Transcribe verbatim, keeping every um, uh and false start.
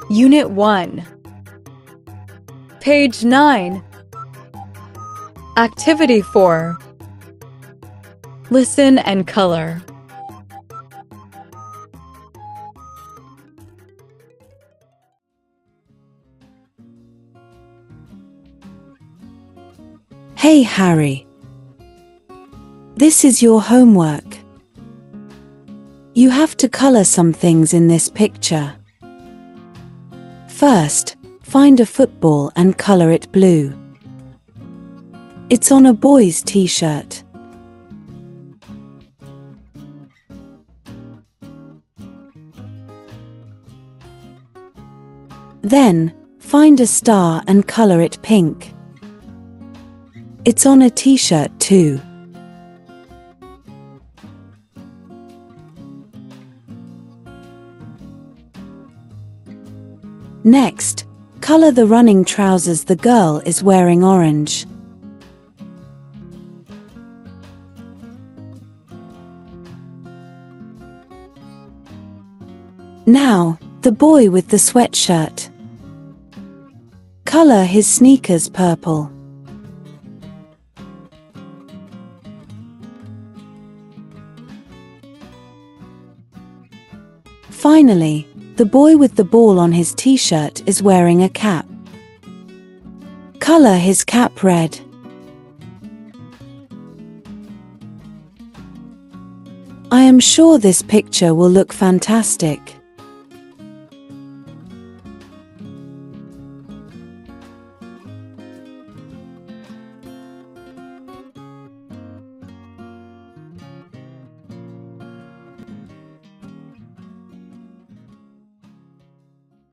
Unit one. Page nine. Activity four. Listen and color. Hey, Harry. This is your homework. You have to color some things in this picture. First, find a football and color it blue. It's on a boy's t-shirt. Then, find a star and color it pink. It's on a t-shirt too. Next, color the running trousers the girl is wearing orange. Now, the boy with the sweatshirt. Color his sneakers purple. Finally, the boy with the ball on his t-shirt is wearing a cap. Color his cap red. I am sure this picture will look fantastic.